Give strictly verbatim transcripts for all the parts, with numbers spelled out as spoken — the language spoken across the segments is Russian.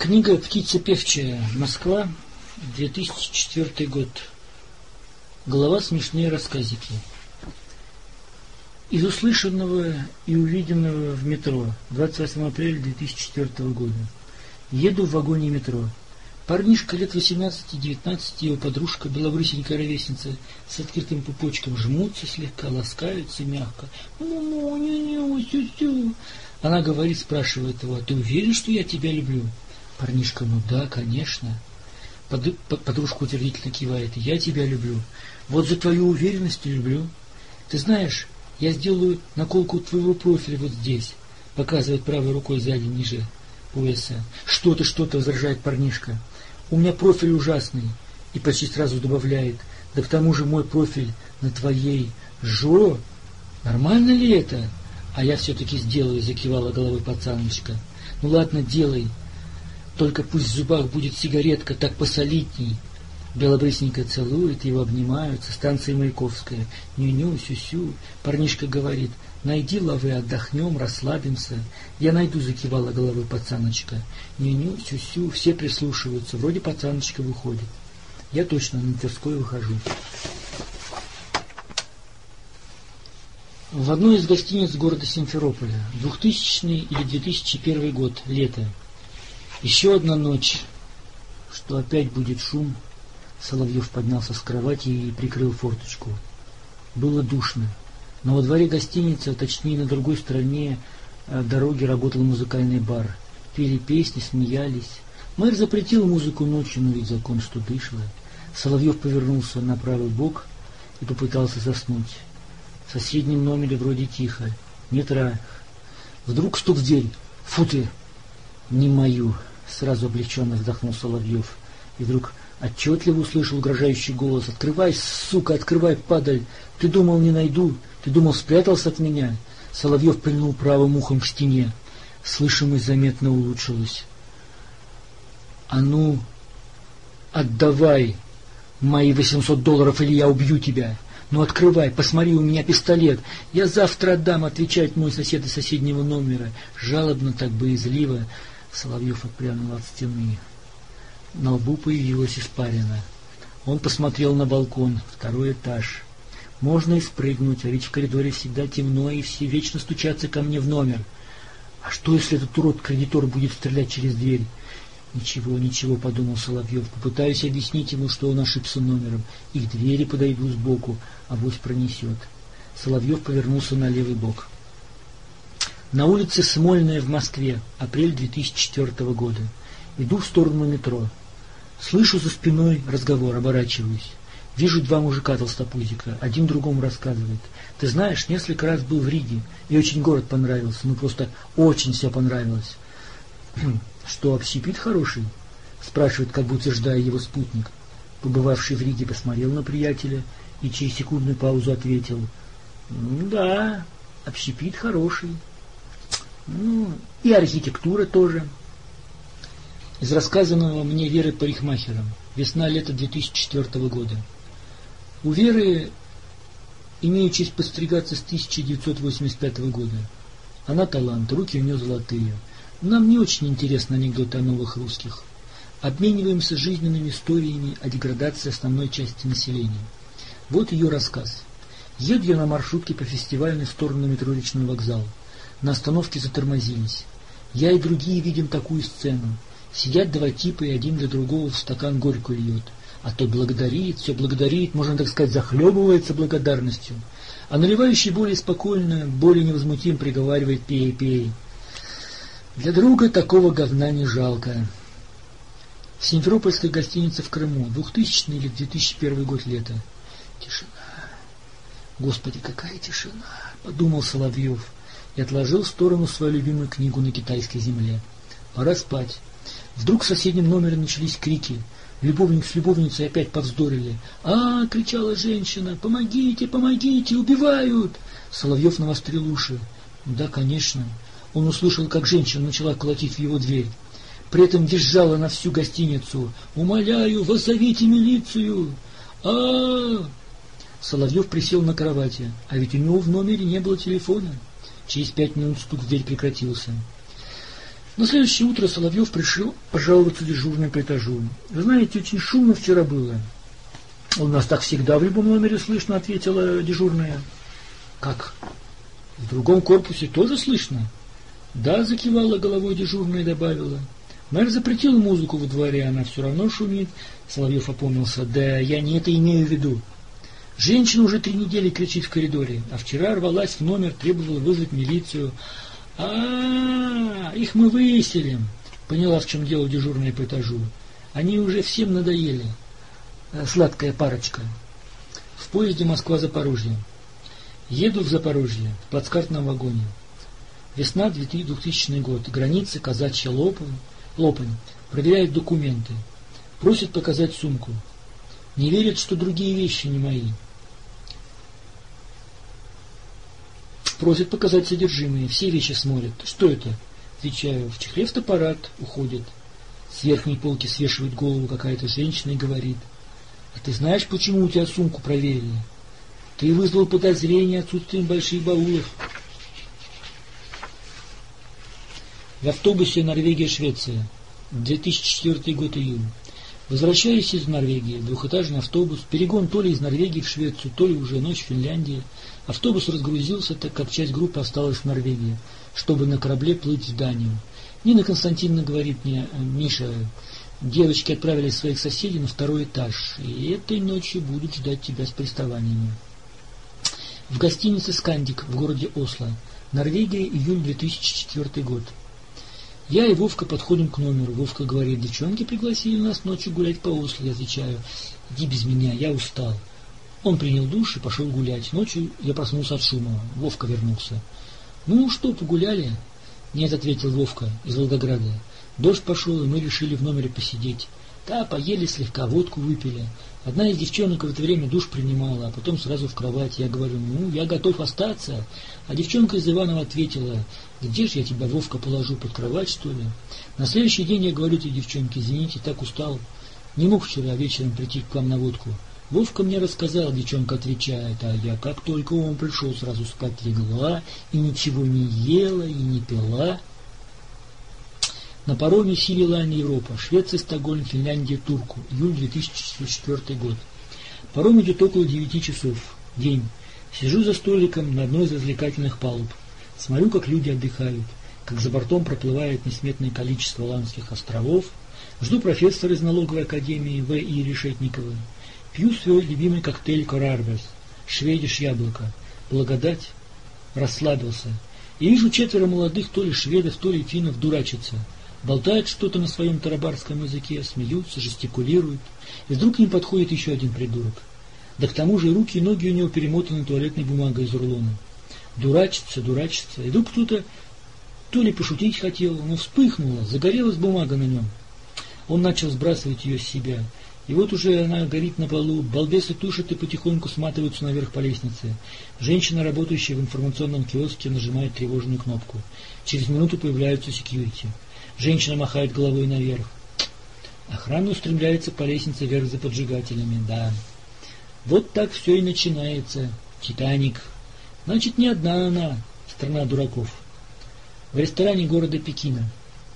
Книга «Птица певчая. Москва. две тысячи четвёртый год». Глава «Смешные рассказики». Из услышанного и увиденного в метро. двадцать восьмого апреля две тысячи четвёртого года. Еду в вагоне метро. Парнишка лет восемнадцати-девятнадцати, его подружка, белобрысенькая ровесница, с открытым пупочком, жмутся слегка, ласкаются мягко. «Ну-ну, не-не, сю-сю». Она говорит, спрашивает его: «Ты уверен, что я тебя люблю?» Парнишка: «Ну да, конечно». Под, под, подружка утвердительно кивает: «Я тебя люблю. Вот за твою уверенность люблю. Ты знаешь, я сделаю наколку твоего профиля вот здесь», показывает правой рукой сзади, ниже пояса. «Что-то, что-то», возражает парнишка. «У меня профиль ужасный». И почти сразу добавляет: «Да к тому же мой профиль на твоей жо. Нормально ли это?» «А я все-таки сделаю», закивала головой пацаночка. «Ну ладно, делай. Только пусть в зубах будет сигаретка, так посолидней». Белобрысненько целует, его обнимают, со станции Маяковская. Ню-ню, сю-сю. Парнишка говорит: «Найди лавы, отдохнем, расслабимся». «Я найду», закивала головой пацаночка. Ню-ню, сю-сю, все прислушиваются, вроде пацаночка выходит. Я точно на Тверской выхожу. В одной из гостиниц города Симферополя. двухтысячный или две тысячи первый год, лето. Еще одна ночь, что опять будет шум. Соловьев поднялся с кровати и прикрыл форточку. Было душно, но во дворе гостиницы, а точнее на другой стороне дороги, работал музыкальный бар. Пели песни, смеялись. Мэр запретил музыку ночью, но ведь закон, что дышло. Соловьев повернулся на правый бок и попытался заснуть. В соседнем номере вроде тихо. Нет ра. Вдруг стук в дверь. «Фу ты!» «Не мою!» Сразу облегченно вздохнул Соловьев. И вдруг отчетливо услышал угрожающий голос: «Открывай, сука, открывай, падаль! Ты думал, не найду? Ты думал, спрятался от меня?» Соловьев прильнул правым ухом к стене. Слышимость заметно улучшилась. «А ну, отдавай мои восемьсот долларов, или я убью тебя! Ну открывай, посмотри, у меня пистолет! Я завтра отдам», — отвечает мой сосед из соседнего номера. Жалобно, так боязливо. Соловьев отпрянул от стены. На лбу появилась испарина. Он посмотрел на балкон, второй этаж. Можно и спрыгнуть, а ведь в коридоре всегда темно, и все вечно стучатся ко мне в номер. А что, если этот урод-кредитор будет стрелять через дверь? Ничего, ничего, подумал Соловьев. Попытаюсь объяснить ему, что он ошибся номером, и к двери подойду сбоку, авось пронесет. Соловьев повернулся на левый бок. На улице Смольная в Москве, апрель две тысячи четвёртого года. Иду в сторону метро. Слышу за спиной разговор, оборачиваюсь. Вижу два мужика толстопузика, один другому рассказывает: «Ты знаешь, несколько раз был в Риге, и очень город понравился, ну просто очень все понравилось». «Что, общепит хороший?» спрашивает, как бы утверждая его спутник. Побывавший в Риге посмотрел на приятеля и через секундную паузу ответил: «Да, общепит хороший. Ну, и архитектура тоже». Из рассказанного мне Веры парикмахером. Весна-лето две тысячи четвёртого года. У Веры имею честь подстригаться с тысяча девятьсот восемьдесят пятого года. Она талант, руки у нее золотые. Нам не очень интересны анекдоты о новых русских. Обмениваемся жизненными историями о деградации основной части населения. Вот ее рассказ. Еду я на маршрутке по фестивальной в сторону метро Речной вокзал. На остановке затормозились. Я и другие видим такую сцену. Сидят два типа, и один для другого в стакан горькую льет. А тот благодарит, все благодарит, можно так сказать, захлебывается благодарностью. А наливающий более спокойно, более невозмутим приговаривает: «Пей, пей». Для друга такого говна не жалко. Симферопольская гостиница в Крыму, двухтысячный или две тысячи первый год, лето. Тишина. Господи, какая тишина, подумал Соловьев и отложил в сторону свою любимую книгу «На китайской земле». Пора спать. Вдруг в соседнем номере начались крики. Любовник с любовницей опять повздорили. «А!» — кричала женщина. «Помогите, помогите! Убивают!» Соловьев навострил уши. Да, конечно. Он услышал, как женщина начала колотить в его дверь. При этом визжала на всю гостиницу: «Умоляю, воззовите милицию!» а Соловьев присел на кровати, а ведь у него в номере не было телефона. Через пять минут стук в дверь прекратился. На следующее утро Соловьев пришел пожаловаться дежурной по этажу. «Вы знаете, очень шумно вчера было». «У нас так всегда в любом номере слышно», — ответила дежурная. «Как? В другом корпусе тоже слышно?» «Да», — закивала головой дежурная и добавила. «Мэр запретил музыку во дворе, она все равно шумит». Соловьев опомнился. «Да я не это имею в виду. Женщина уже три недели кричит в коридоре, а вчера рвалась в номер, требовала вызвать милицию». А-а-а, их мы выселим. Поняла, в чем дело дежурная по этажу. Они уже всем надоели. Сладкая парочка. В поезде Москва-Запорожье. Еду в Запорожье в плацкартном вагоне. Весна, двухтысячный год. Граница, казачья Лопань. Лопань. Проверяют документы. Просят показать сумку. Не верят, что другие вещи не мои. Просят показать содержимое. Все вещи смотрят. Что это? Отвечаю. В чехле фотоаппарат. Уходит. С верхней полки свешивает голову какая-то женщина и говорит. А ты знаешь, почему у тебя сумку проверили? Ты вызвал подозрение отсутствием больших баулов. В автобусе Норвегия-Швеция. две тысячи четвёртый год, июнь. Возвращаясь из Норвегии, двухэтажный автобус, перегон то ли из Норвегии в Швецию, то ли уже ночь в Финляндии. Автобус разгрузился, так как часть группы осталась в Норвегии, чтобы на корабле плыть в Данию. Нина Константиновна говорит мне: «Миша, девочки отправили своих соседей на второй этаж, и этой ночью будут ждать тебя с приставаниями». В гостинице «Скандик» в городе Осло. Норвегия, июль две тысячи четвёртый год. Я и Вовка подходим к номеру. Вовка говорит: девчонки пригласили нас ночью гулять по Осло. Я отвечаю: иди без меня, я устал. Он принял душ и пошел гулять. Ночью я проснулся от шума. Вовка вернулся. Ну что, погуляли? Нет, ответил Вовка из Волгограда. Дождь пошел, и мы решили в номере посидеть. Да, поели слегка, водку выпили. Одна из девчонок в это время душ принимала, а потом сразу в кровать. Я говорю: ну, я готов остаться. А девчонка из Иванова ответила: где же я тебя, Вовка, положу, под кровать, что ли? На следующий день я говорю этой девчонке: извините, так устал. Не мог вчера вечером прийти к вам на водку. Вовка мне рассказал, девчонка отвечает, а я как только он пришел, сразу спать легла, и ничего не ела, и не пила. На пароме Силилайн, Европа, Швеция, Стокгольм, Финляндия, Турку, июль две тысячи четвёртый год. Паром идет около девяти часов. День. Сижу за столиком на одной из развлекательных палуб. Смотрю, как люди отдыхают, как за бортом проплывает несметное количество Ланских островов. Жду профессора из налоговой академии В И Решетниковой. Пью свой любимый коктейль Корарбес, шведиш яблоко. Благодать. Расслабился. И вижу четверо молодых, то ли шведов, то ли финнов, дурачатся. Болтают что-то на своем тарабарском языке, смеются, жестикулируют. И вдруг к ним подходит еще один придурок. Да к тому же руки и ноги у него перемотаны туалетной бумагой из рулона. Дурачится, дурачится. И вдруг кто-то то ли пошутить хотел, но вспыхнула, загорелась бумага на нем. Он начал сбрасывать ее с себя. И вот уже она горит на полу, балбесы тушат и потихоньку сматываются наверх по лестнице. Женщина, работающая в информационном киоске, нажимает тревожную кнопку. Через минуту появляются секьюрити. Женщина махает головой наверх. Охрана устремляется по лестнице вверх за поджигателями. Да. Вот так все и начинается. Титаник. Значит, не одна она, страна дураков. В ресторане города Пекина.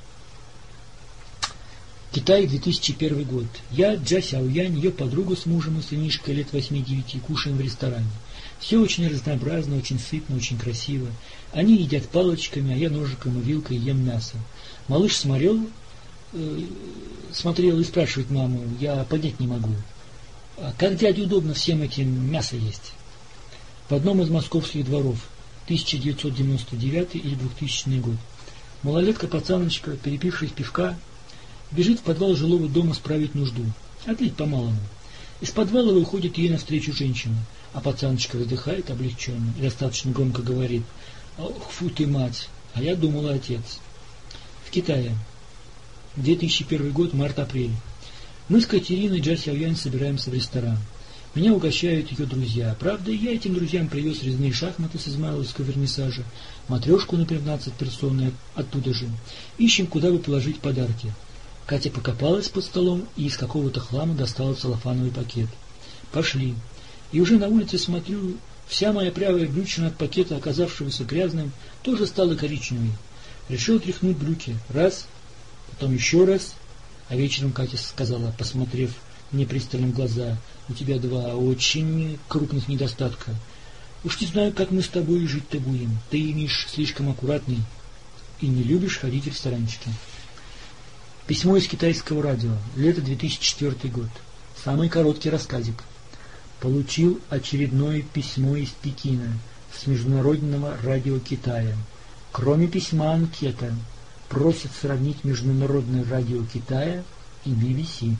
Китай, две тысячи первый год. Я, Джа Сяоянь, ее подруга с мужем и сынишкой лет восьми-девяти, кушаем в ресторане. Все очень разнообразно, очень сытно, очень красиво. Они едят палочками, а я ножиком и вилкой ем мясо. Малыш смотрел, э, смотрел и спрашивает маму: я поднять не могу. А как дяде удобно всем этим мясо есть? В одном из московских дворов, тысяча девятьсот девяносто девятый или двухтысячный год. Малолетка-пацаночка, перепившись пивка, бежит в подвал жилого дома справить нужду, отлить по-малому. Из подвала выходит ей навстречу женщина, а пацаночка вздыхает облегченно и достаточно громко говорит: ох, фу ты, мать, а я думала, отец. В Китае. две тысячи первый год, март-апрель. Мы с Катериной Джа Сяоянь собираемся в ресторан. Меня угощают ее друзья. Правда, я этим друзьям привез резные шахматы с измайловского вернисажа, матрешку на пятнадцать персон оттуда же. Ищем, куда бы положить подарки. Катя покопалась под столом и из какого-то хлама достала целлофановый пакет. Пошли. И уже на улице смотрю, вся моя правая брючина от пакета, оказавшегося грязным, тоже стала коричневой. Решил тряхнуть брюки. Раз, потом еще раз. А вечером Катя сказала, посмотрев мне пристально в глаза: у тебя два очень крупных недостатка. Уж не знаю, как мы с тобой жить-то будем. Ты, Миш, слишком аккуратный и не любишь ходить в ресторанчики. Письмо из китайского радио. Лето две тысячи четвёртый год. Самый короткий рассказик. Получил очередное письмо из Пекина с Международного радио Китая. Кроме письма, анкета. Просят сравнить Международное радио Китая и би би си.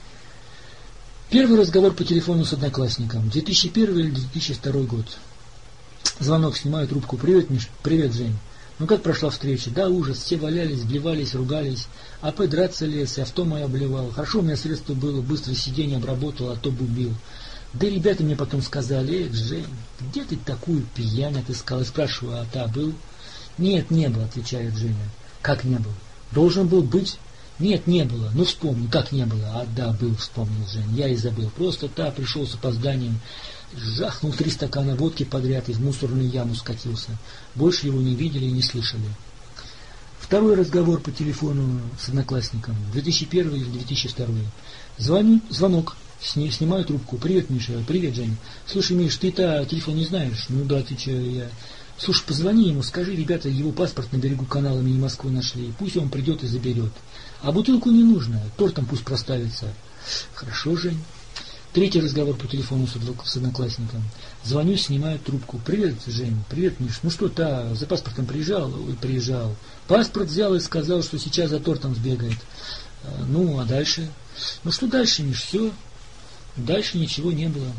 Первый разговор по телефону с одноклассником. две тысячи первый или две тысячи второй год. Звонок, снимаю трубку. Привет, Миш. Привет, Жень. Ну как прошла встреча? Да, ужас. Все валялись, блевались, ругались. А П драться лез, и авто мое обливал. Хорошо у меня средство было, быстро сиденье обработал, а то бы убил. Да и ребята мне потом сказали: эх, Жень, где ты такую пьянь отыскал? И спрашиваю: а та был? Нет, не был, отвечает Женя. Как не был? Должен был быть? Нет, не было. Ну вспомни, как не было? А да, был, вспомнил Жень. Я и забыл. Просто та пришел с опозданием, жахнул три стакана водки подряд и в мусорную яму скатился. Больше его не видели и не слышали. Второй разговор по телефону с одноклассником. две тысячи первый или две тысячи второй. Звоню, звонок. Сни, снимаю трубку. Привет, Миша. Привет, Жень. Слушай, Миш, ты-то телефон не знаешь? Ну да, отвечаю я. Слушай, позвони ему, скажи, ребята, его паспорт на берегу канала мини Москвы нашли. Пусть он придет и заберет. А бутылку не нужно, тортом пусть проставится. Хорошо, Жень. Третий разговор по телефону с одноклассником. Звоню, снимаю трубку. Привет, Жень. Привет, Миш. Ну что, та за паспортом приезжал? Ой, приезжал. Паспорт взял и сказал, что сейчас за тортом сбегает. Ну, а дальше? Ну что дальше, Миш? Все. Дальше ничего не было.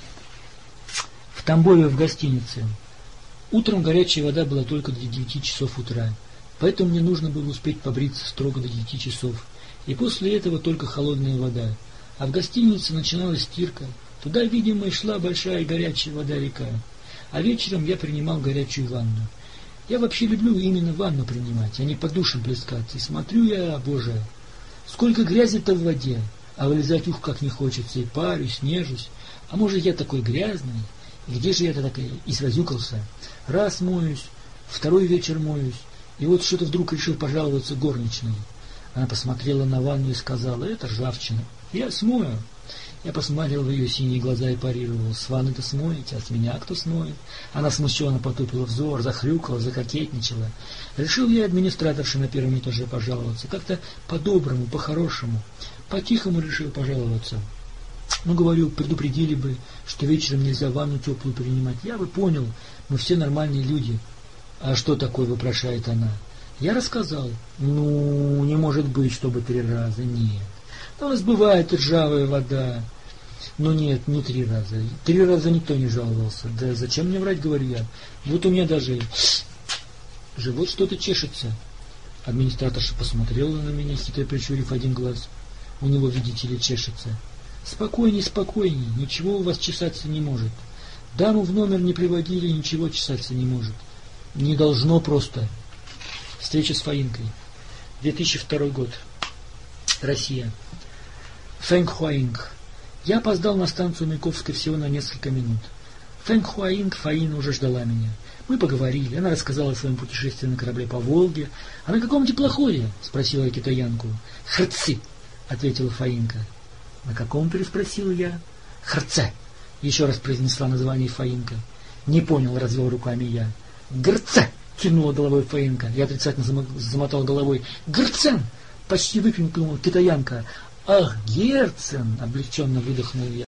В Тамбове в гостинице. Утром горячая вода была только до девяти часов утра, поэтому мне нужно было успеть побриться строго до девяти часов, и после этого только холодная вода. А в гостинице начиналась стирка. Туда, видимо, и шла большая горячая вода-река. А вечером я принимал горячую ванну. Я вообще люблю именно ванну принимать, а не под душем плескаться. И смотрю я, боже, сколько грязи-то в воде, а вылезать ух как не хочется, и парюсь, нежусь. А может, я такой грязный? И где же я-то так извозюкался? Раз моюсь, второй вечер моюсь, и вот что-то вдруг решил пожаловаться горничной. Она посмотрела на ванну и сказала: это ржавчина. Я смою. Я посмотрел в ее синие глаза и парировал: с ванны-то смоете, а с меня кто смоет? Она смущенно потупила взор, захрюкала, закокетничала. Решил я администраторше на первом этаже пожаловаться. Как-то по-доброму, по-хорошему. По-тихому решил пожаловаться. Ну, говорю, предупредили бы, что вечером нельзя ванну теплую принимать. Я бы понял, мы все нормальные люди. А что такое, вопрошает она? Я рассказал. Ну, не может быть, чтобы три раза. Нет. У нас бывает ржавая вода. Но нет, не три раза. Три раза никто не жаловался. Да зачем мне врать, говорю я. Вот у меня даже живот что-то чешется. Администраторша посмотрела на меня, хитро прищурив один глаз. У него, видите ли, чешется. Спокойней, спокойней, ничего у вас чесаться не может. Даму в номер не приводили, ничего чесаться не может. Не должно просто. Встреча с Фаинкой. две тысячи второй год. Россия. Фэнг Хуаинг. Я опоздал на станцию Маяковской всего на несколько минут. Фэнг Хуаинг, Фаина уже ждала меня. Мы поговорили, она рассказала о своем путешествии на корабле по Волге. А на каком теплоходе? Спросила я китаянку. Хрцы, ответила Фаинка. На каком, переспросил я? Хрце, еще раз произнесла название Фаинка. Не понял, развел руками я. Грце, кивнула головой Фаинка. Я отрицательно замотал головой. Грцен, почти выкрикнула китаянка. Ах, Герцен, облегченно выдохнул я.